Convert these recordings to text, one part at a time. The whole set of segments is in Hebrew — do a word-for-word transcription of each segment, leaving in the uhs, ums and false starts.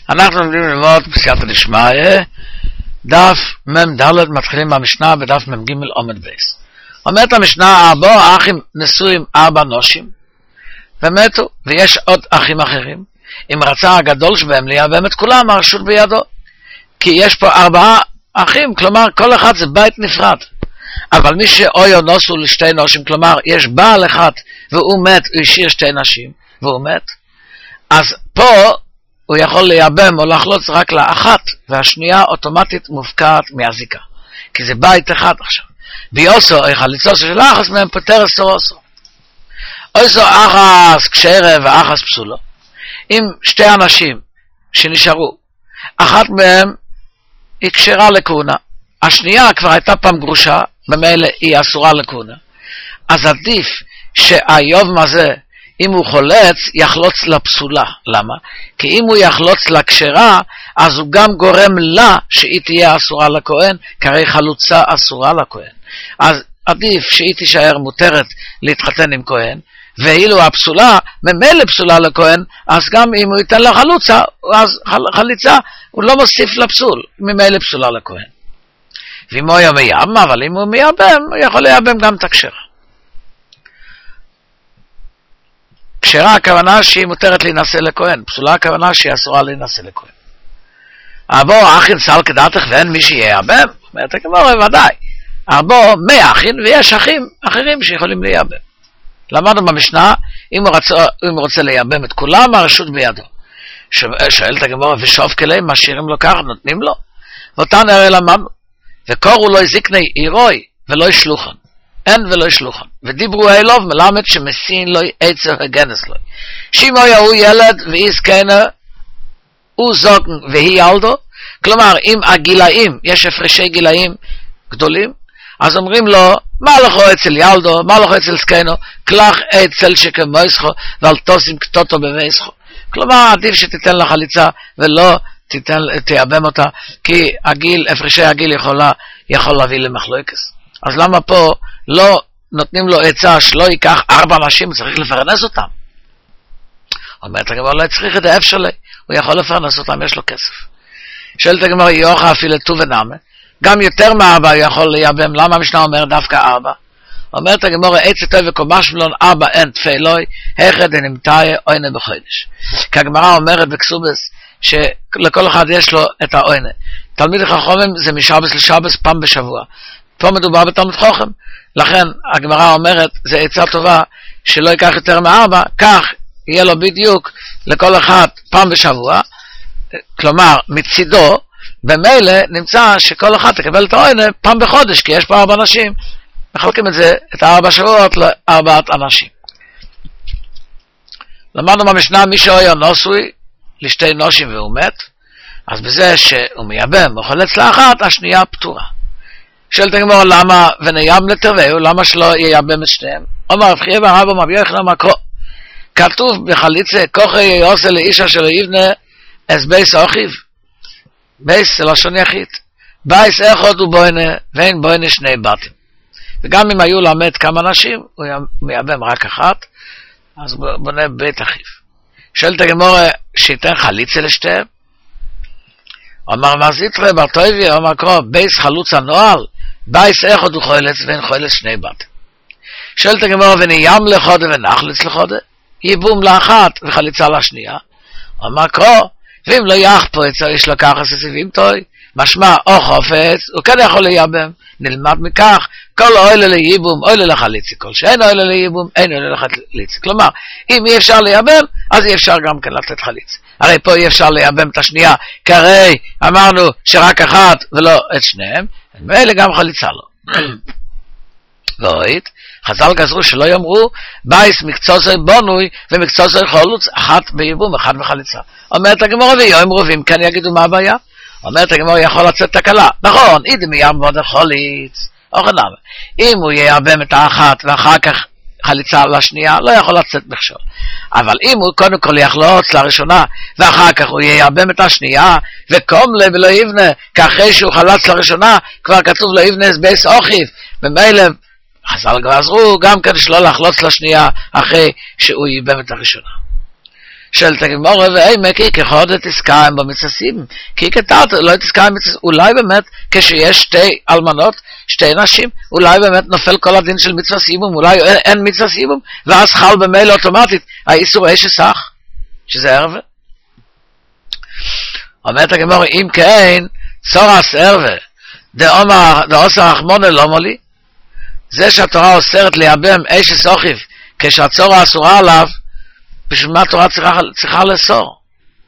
אנחנו לומדים ללמוד בסייעתא דשמיא, דף מ"ד, מתחילים במשנה בדף מ"ג עמוד בייס. אומרת המשנה, ארבעה אחים נשאו עם ארבע נשים ומתו, ויש עוד אחים אחרים. אם רצה הגדול שבהם לייבם את כולם, הרשות בידו. כי יש פה ארבעה אחים, כלומר כל אחד זה בית נפרד. אבל מי שאויו נוסו לשתי נשים, כלומר יש בעל אחד והוא מת, הוא השאיר שתי נשים והוא מת, אז פה הוא יכול לייבם או לחלוץ רק לאחת, והשנייה אוטומטית מופקעת מהזיקה, כי זה בית אחד עכשיו. ביוסו, חליצו של אחס מהם פטר סורוסו. אויסו אחס כשרה ואחס פסולו. אם שתי אנשים שנשארו, אחת מהם היא כשרה לכהונה, השנייה כבר הייתה פעם גרושה, במילא היא אסורה לכהונה. אז עדיף שהיובם הזה, אם הוא חולץ, יחלוץ לפסולה. למה? כי אם הוא יחלוץ לכשרה, אז הוא גם גורם לה שהיא תהיה אסורה לכהן, כי הרי חלוצה אסורה לכהן. אז עדיף שהיא תישאר מותרת להתחתן עם כהן, ואילו הפסולה, ממילא פסולה לכהן, אז גם אם הוא ייתן לה חלוצה, אז חליצה, הוא לא מוסיף לפסול, ממילא פסולה לכהן. ואם הוא היה מייבם, אבל אם הוא מייבם, הוא יכול לייבם גם את הכשרה. כשרה הכוונה שהיא מותרת להינשא לכהן, פסולה הכוונה שהיא אסורה להינשא לכהן. ארבעה אחים סל כדעתך ואין מי שייבם, אומרת הגמרא, ודאי. ארבעה מאה אחים ויש אחים אחרים שיכולים לייבם. למדנו במשנה, אם הוא, רצה, אם הוא רוצה לייבם את כולם, הרשות בידו. שואלת הגמרא, ושוב כליהם, משאירים לו כך, נותנים לו. ואותן הרי למדנו. וקורו לא זקני עירוי ולא שלוחן. אין ולא שלוחן. ודיברו אלוב מלמד שמסין לו עצר הגנס לו. שימו יהו ילד ואי זקנה, הוא זוקן והיא ילדו. כלומר, אם הגילאים, יש הפרשי גילאים גדולים, אז אומרים לו, מה לכו אצל ילדו, מה לכו אצל זקנו, כלך אצל שכמויסחו, ואל תושים כתותו בבייסחו. כלומר, עדיף שתיתן לה חליצה, ולא תיתן, תייבם אותה, כי הגיל, הפרשי הגיל יכולה, יכול להביא למחלוקס. אז למה פה לא נותנים לו עצה שלא ייקח ארבע נשים, צריך לפרנס אותם? אומרת הגמרא, לא צריך את האף שלי, הוא יכול לפרנס אותם, יש לו כסף. שואלת הגמרא, יוחה אפילו טו ונאמה, גם יותר מארבע הוא יכול לייבם, למה המשנה אומר דווקא ארבע? אומרת הגמרא, עצה טוב וקומש מלון ארבע אין תפילוי, היכד נמתאי אוינה בחודש. כי הגמרא אומרת בקסובס, שלכל אחד יש לו את האוינה. תלמיד החכמים זה משבס לשבס פעם בשבוע. פה מדובר בתלמיד חכם. לכן הגמרא אומרת, זה עצה טובה, שלא ייקח יותר מארבע, כך יהיה לו בדיוק לכל אחד פעם בשבוע, כלומר מצידו, במילא נמצא שכל אחד תקבל את האוינה פעם בחודש, כי יש פה ארבע אנשים, מחלקים את זה, את הארבע שבועות לארבעת אנשים. למדנו במשנה, מי שאויו נוסוי לשתי נשים והוא מת, אז בזה שהוא מייבם, הוא חולץ לאחת, השנייה פטורה. שואלת הגמרא, למה וניים לטרווהו, למה שלא ייבם את שניהם? אומר רב חייא בר אבא רבי יוחנן מקרו, כתוב בחליצה, כוחי יעשה לאישה שלו יבנה אס בייס אחיו. בייס זה לשון יחיד. בייס אחד הוא בוינה, ואין בוינה שני בתים. וגם אם היו למת כמה נשים, הוא מייבם רק אחת, אז הוא בונה בית אחיו. שואלת הגמרא, שייתן חליצה לשתיהם? אמר מזיטרי בר טויבי, אמר קרוא, בייס חלוץ הנועל, בייס אחד הוא חולץ ואין חולץ שני בתים. שואלת הגמרא, וניים לחודה ונחליץ לחודה? ייבום לאחת וחליצה לשנייה. אמר קרוא, ואם לא יחפוץ, יש לו ככה ססיבים טוי, משמע או חופץ, הוא כן יכול לייבם. נלמד מכך, כל אוהלה לייבום, אוהלה לחליצי, כל שאין אוהלה לייבום, אין אוהלה לחליצי. כלומר, אם אי אפשר לייבם, אז אי אפשר גם כן לתת חליצי. הרי פה אי אפשר לייבם את השנייה, כי הרי אמרנו שרק אחת ולא את שניהם, ואלה גם חליצה לו. ואוהית, חז"ל גזרו שלא יאמרו, בייס מקצוע זה בונוי, ומקצוע זה חולוץ, אחת בייבום, אחת בחליצה. אומרת הגמרא, ויאמרו, ואם כן יגידו מה הבעיה? אומרת הגמרא, יכול לצאת תקלה. נכון, אידם ייבם עוד החוליץ. אוכל למה? אם הוא ייבם את האחת, ואחר כך חליצה לשנייה, לא יכול לצאת מכשול. אבל אם הוא קודם כל יחלוץ לראשונה, ואחר כך הוא ייבם את השנייה, וקום לב ולא יבנה, כי אחרי שהוא חלץ לראשונה, כבר כתוב לא יבנה את בייס אחיו, במילא, חז"ל גזרו גם כדי שלא לחלוץ לשנייה אחרי שהוא ייבם את הראשונה. של תגמור ואימה כי כחוד תסקיים במצסים, כי כתרת לא תסקיים במצסים, אולי באמת כשיש שתי אלמנות, שתי נשים, אולי באמת נופל כל הדין של מצווה סיבום, אולי אין מצווה סיבום, ואז חל במילא אוטומטית האיסור אש סך, שזה ערווה. אומרת הגמור, אם כן, צורס ערווה, דאמר, דאוסר רחמונה לא מולי, זה שהתורה אוסרת לייבם אש סוכיב, כשהצורה אסורה עליו, בשביל מה התורה צריכה, צריכה לאסור?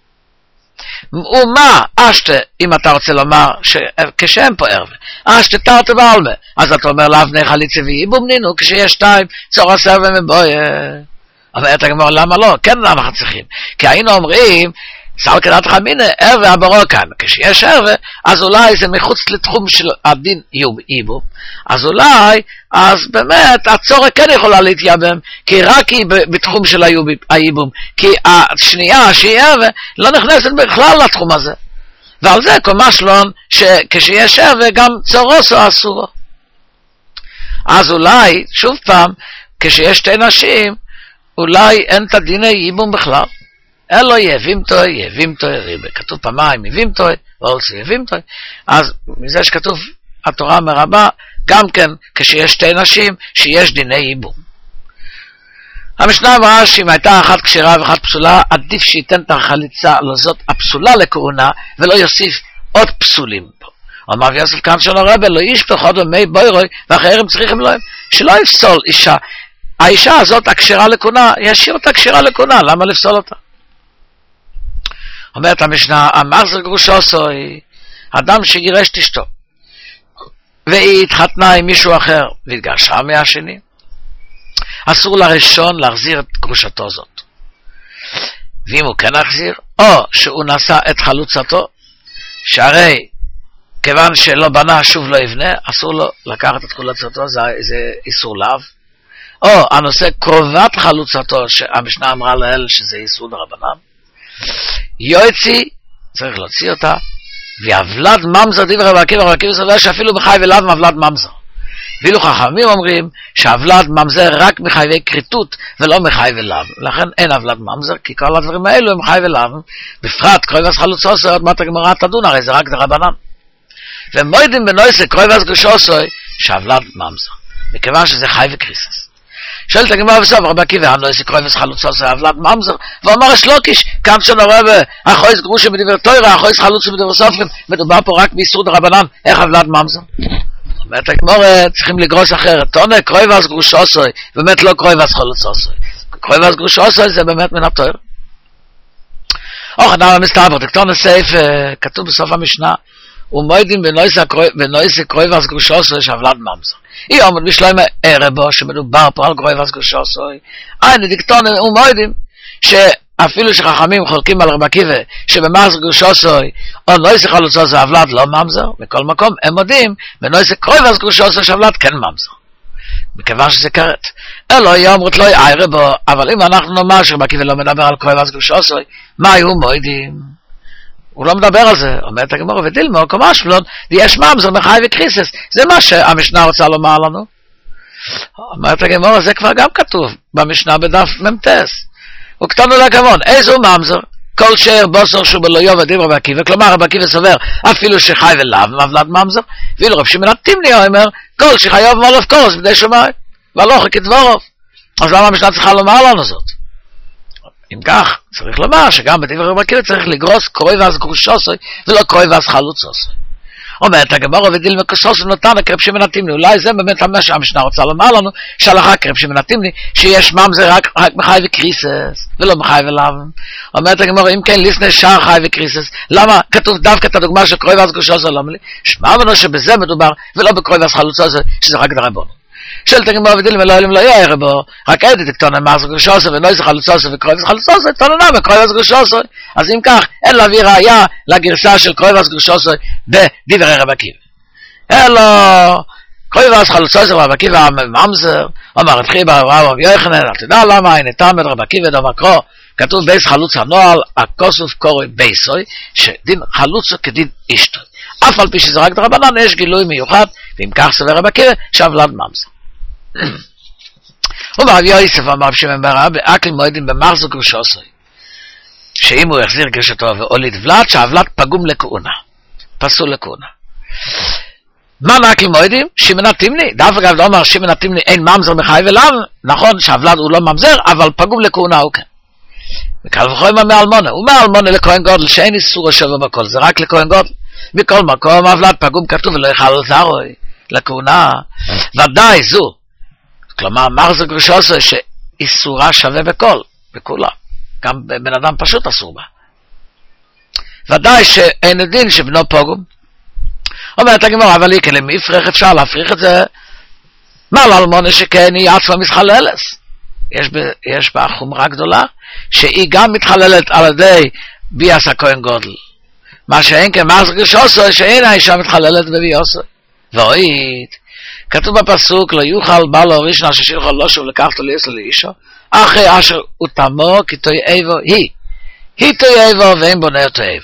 ומה, אשתה, אם אתה רוצה לומר, כשהם פה ערווה, אשתה תרת בעלמה, אז אתה אומר לאבני חליצה ואיבום נינו, כשיש שתיים, צורה סרווה מבויה. אבל אתה אומר, למה לא? כן, למה אנחנו צריכים? כי היינו אומרים, סל כדת חמינה, ערווה הברוקן, כשיש ערווה, אז אולי זה מחוץ לתחום של הדין איבום, אז אולי, אז באמת, הצורה כן יכולה להתייבם, כי רק היא בתחום של האיבום, כי השנייה שהיא ערווה, לא נכנסת בכלל לתחום הזה. ועל זה קומש לון, שכשיש ערווה, גם צורוסו אסורו. אז אולי, שוב פעם, כשיש שתי נשים, אולי אין את הדין האיבום בכלל. אלו יבים טוי, יבים טוי ריבה. כתוב פעמיים יבים טוי, ואולצו יבים טוי. אז מזה שכתוב התורה מרבה, גם כן כשיש שתי נשים, שיש דיני ייבום. המשנה אמרה שאם הייתה אחת כשרה ואחת פסולה, עדיף שייתן את החליצה לזאת הפסולה לכהונה, ולא יוסיף עוד פסולים פה. אמר יוסף כאן שלו רבה, לא ישפך עוד מי בוירוי, ואחרים צריכים להם, שלא יפסול אישה. האישה הזאת הכשרה לכהונה, ישאיר אותה כשרה לכהונה, למה לפסול אותה? אומרת המשנה, המחזר גרושו סוי, אדם שגירש את אשתו, והיא התחתנה עם מישהו אחר, והתגרשה מהשני, אסור לראשון להחזיר את גרושתו זאת. ואם הוא כן יחזיר, או שהוא נשא את חלוצתו, שהרי כיוון שלא בנה שוב לא יבנה, אסור לו לקחת את חלוצתו, זה, זה איסור לאו, או הנושא קרובת חלוצתו, שהמשנה אמרה לאל שזה איסור דרבנן, יועצי, צריך להוציא אותה, והבלד ממזר דברי רבי עקיבא, רבי עקיבא סובר שאפילו בחי ולאו מבלד ממזר. ואילו חכמים אומרים שהבלד ממזר רק מחייבי כריתות ולא מחי ולאו. לכן אין הבלד ממזר, כי כל הדברים האלו הם חי ולאו. בפרט קרויבס חלוצוסוי, עוד מעט הגמרא תדון, הרי זה רק דרבנן. ומוידים בנויסה קרויבס גרושוסוי שהבלד ממזר, מכיוון שזה חי וקריסס. שואלת הגמרא בסוף, רבי עקיבא, הנויסה קרויבס חלוצוסוי הבלד ממזר, ואומר השלוקיש, כאן שונה רבי, אחויס גרושה בדבר תוירה, אחויס חלוצה בדבר סופרים, מדובר פה רק באיסור דרבנן, איך הבלד ממזר? אומרת הגמרא, צריכים לגרוס אחרת, תונה קרויבס גרושוסוי, באמת לא קרויבס חלוצוסוי. קרויבס גרושוסוי זה באמת מן התוירה. אוך, אדם המסתבר, תקטון הסעיף, כתוב בסוף המשנה, ומוידים בנויסה קרויבס גרושוסוי שהבלד ממזר. היא אומרת בשלמה ערבו, שמדובר פה על קרויבס גרושוסוי, אין, דקטון ומוידים, שאפילו שחכמים חולקים על רבי עקיבא, שבמחזר גרושוסוי, או נויסה חלוצוסוי הבלד לא ממזר, מכל מקום הם מודים, בנויסה קרויבס גרושוסוי שהבלד כן ממזר. מכיוון שזה כרת. אלו היא אומרת לא יערה בו, אבל אם אנחנו נאמר שרבי עקיבא לא מדבר על קרויבס גרושוסוי, מה היו מוידים? הוא לא מדבר על זה, אומרת הגמרא ודילמה, קומש פלון, ויש ממזר מחי וקריסס, זה מה שהמשנה רוצה לומר לנו. אומרת הגמרא, זה כבר גם כתוב, במשנה בדף ממתס. וכתנו לכמון, איזו ממזר? כל שער בוסר שהוא בלא יובד עם רבי עקיבא, כלומר רבי עקיבא סובר, אפילו שחי ולאו מבלד ממזר, ואילו רב שמעון התימני אומר, כל שחיוב מולף קורס בדי שמיים, והלוך כדבורוב. אז למה המשנה צריכה לומר לנו זאת? אם כך, צריך לומר שגם בדברי רבי עקיבא צריך לגרוס קרויבס גרושוסוי ולא קרויבס חלוצוסוי. אומרת הגמרא ודילמה כסוסוי נתנה כרב שמעון התימני, אולי זה באמת מה שהמשנה רוצה לומר לנו, שהלכה כרב שמעון התימני, שיש ממזר רק, רק מחי וקריסס, ולא מחי ולאו. אומרת הגמרא, אם כן ליסנה שער חי וקריסס, למה כתוב דווקא את הדוגמה של קרויבס גרושוסוי? לא מלי, שמע לנו שבזה מדובר, ולא בקרויבס חלוצוסוי, שזה רק דרבנן. שואלת הגמרא ודילמה לא אלם לא יערה בו, רק עדת תקטונה מחזר גרושוסוי ונויסה חלוצוסוי וקרויבס חלוצוסוי, תנונה בקרויבס גרושוסוי. אז אם כך, אין להביא ראיה לגרסה של קרויבס גרושוסוי בדברי רבי עקיבא. אלו, קרויבס חלוצוסוי רבי עקיבא ממזר, אמר רב חייא רבי יוחנן, אתה יודע למה, הנה תלמיד רבי עקיבא דבר קרוא, כתוב בייס חלוץ הנועל, הכוסוף קורא בייסוי, שדין חלוצו כדין אשתו. אף על פי שזה רק דרבנן, יש גילוי מיוחד, ואם כך סובר רבי עקיבא, שהבלד ממזר. ומרב יוסף אמר שממרה באקל מועדים במחזר גרושוסוי, שאם הוא יחזיר גרשתו והוליד ולד, שהוולד פגום לכהונה, פסול לכהונה. מה נקל מועדים? שמנה תמני. דף אגב לא אומר שמנה תמני אין ממזר מחי ולאו, נכון שהוולד הוא לא ממזר, אבל פגום לכהונה הוא כן. וקל וחומר מאלמונה, הוא מאלמונה לכהן גודל, שאין איסור השבע בכל, זה רק לכהן גודל. מכל מקום הוולד פגום כתוב ולא יחל לזרוי, לכהונה, ודאי זו. כלומר, מחזר גרשוסו שאיסורה שווה בכל, בכולה. גם בן אדם פשוט אסור בה. ודאי שאין הדין שבנו פגום. אומרת הגמרא, אבל היא כלמי הפריך, אפשר להפריך את זה. מה לאלמונה שכן היא עצמה מתחללת? יש, ב, יש בה חומרה גדולה, שהיא גם מתחללת על ידי ביאס הכהן גודל. מה שאין כן מחזר גרשוסו, שאין האישה מתחללת בביאסו. ואוית, כתוב בפסוק, לא יוכל בעל או ראשון אשר שיוכל לא שוב לקחת ליסו לאישו, אחרי אשר הוא תמו, כי תוי איבו היא. היא תוי איבו ואין בונה אותו איבו.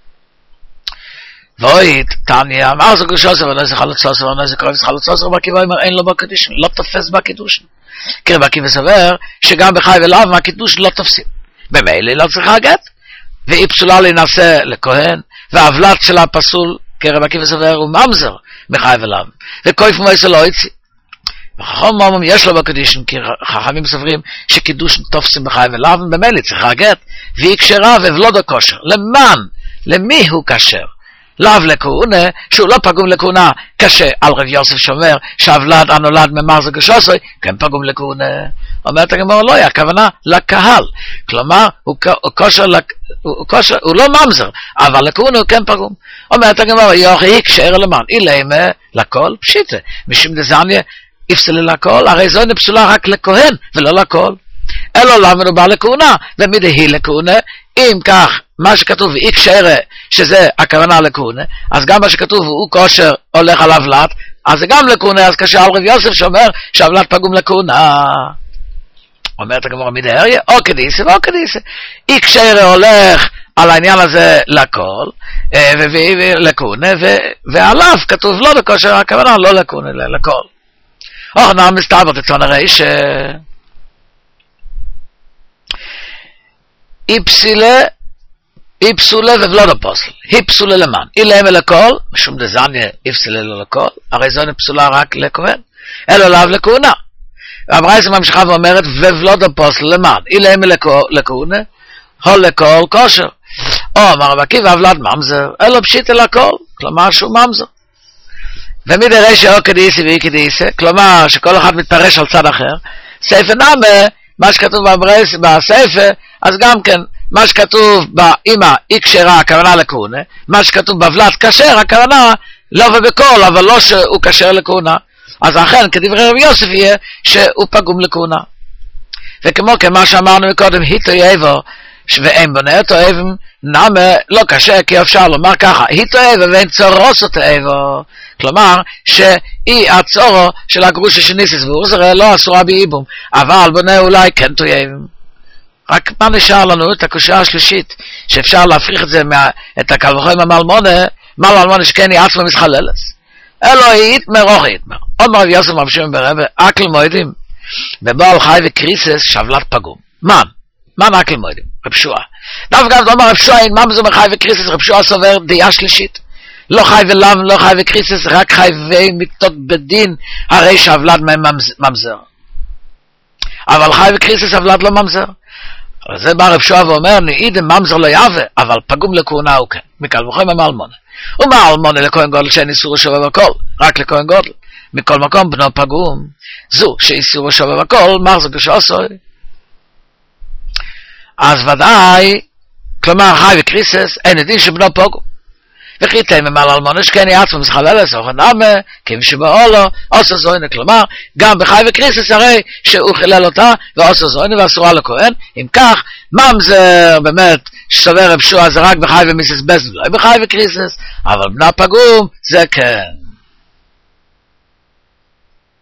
ואוית, תניא, מחזר גרשוסו ולא זה חלוצוסו, ולא זה קרוב זה חלוצוסו, רבי עקיבא אומר, אין לו בקידושין, לא תופס בקידושין. כי רבי עקיבא סובר, שגם בחי ולאו מהקידושין לא תופסים. במילא לא צריכה גט, והיא פסולה להינשא לכהן, והוולד שלה פסול, כי רבי עקיבא סובר, הוא ממזר מחי ולאו, וכויף מויסו לא יציא. וחכם אומרים, יש לו בקידושין, כי חכמים סוברים שקידושין תופסים בחי ולאו, במילא צריכה גט, והיא כשרה ובלודו כושר. למען, למי הוא כשר? לאו לכהונה, שהוא לא פגום לכהונה, קשה על רב יוסף שאומר שהוולד הנולד ממחזר גרשוסו, כן פגום לכהונה. אומרת הגמרא לא, הכוונה לקהל. כלומר, הוא, הוא, כושר, הוא, כושר, הוא לא ממזר, אבל לכהונה הוא כן פגום. אומרת הגמרא, יוכי כשאר למען, אילמה לכל, פשיטה. משום דזניה, יפסלי לכל, הרי זו פסולה רק לכהן, ולא לכל. אלו לא מדובר לכהונה, ומדי היא לכהונה, אם כך, מה שכתוב ואי כשרה, שזה הכוונה לכהונה, אז גם מה שכתוב הוא כושר הולך על הוולד, אז זה גם לכהונה, אז קשה על רב יוסף שאומר שהוולד פגום לכהונה. אומרת הגמרא מדי אריה, או כדיסה ואו כדיסה. אי כשרה הולך על העניין הזה לכל, לכהונה, ועליו כתוב לא לכושר, הכוונה לא לכהונה, לכל. אוך נעם מסתבר, תצאון הרי ש... אי פסילה, אי פסולה ובלודו פוסל. אי פסולה למען. אי להם אל הכל, משום דזניה אי פסילה לא לכל, הרי זו פסולה רק לכהן. אלו לאו לכהונה. והברייתא ממשיכה ואומרת, ובלודו פוסל למען. אי להם אל לכהונה, הו לכל כושר. או אמר רבי עקיבא, הוולד ממזר, אלו פשיט אל הכל, כלומר שהוא ממזר. ומדי רשע או כדיסי ואי כדיסי, כלומר שכל אחד מתפרש על צד אחר, ספר נאמה, מה שכתוב בברייתא בספר, אז גם כן, מה שכתוב באמא אי כשרה, הכוונה לכהונה, מה שכתוב בוולד כשר, הכוונה לא ובכל, אבל לא שהוא כשר לכהונה. אז אכן, כדברי רבי יוסף יהיה שהוא פגום לכהונה. וכמו כמה שאמרנו מקודם, היתו יבו, ואין בונה אותו אבם, נאמה לא קשה, כי אפשר לומר ככה, היתו יבו ואין צורוס אותו אבו. כלומר, שהיא הצורו של הגרוש השניסיס, והוא זה לא אסורה באיבום, אבל בונה אולי כן תויבם. רק מה נשאר לנו? את הקושה השלישית, שאפשר להפריך את זה, מה, את הקל וחומר מהאלמונה, מה לאלמונה שכן היא עצמה מתחללת. אלו היא יתמר או יתמר. עוד מרב יוסף ממשיכים ברבא, אקל מועדים, בבעל חי וקריסס שבלת פגום. מן, מן אקל מועדים, רב שועה. דווקא לא אומר רב שועה, אין ממזו מחי וקריסס, רב שועה סובר דעה שלישית. לא חי ולם, לא חי וקריסס, רק חי ומקטות בדין, הרי שבלת ממזר. אבל חי וקריסס שבלת לא ממזר. זה בא רב שועה ואומר, נעידם ממזר לא יהווה, אבל פגום לכהונה הוא כן, מקל וחומר מאלמונה. ומה אלמונה לכהן גודל שאין איסור שווה בכל, רק לכהן גודל. מכל מקום בנו פגום, זו שאיסור שווה בכל, מחזר גרשוסו. אז ודאי, כלומר חי וקריסס, אין עדין שבנו פגום. וכי תימם על אלמונה שכן היא עצמה מתחללת, אוכן נאמה, כמי שבאולו, עושה זוינה, כלומר, גם בחי וקריסס הרי שהוא חילל אותה, ועושה זוינה ואסורה לכהן, אם כך, ממזר באמת, שסובר רב שועה זה רק בחי ומיסס בז, ולא בחי וקריסס, אבל בנה פגום, זה כן.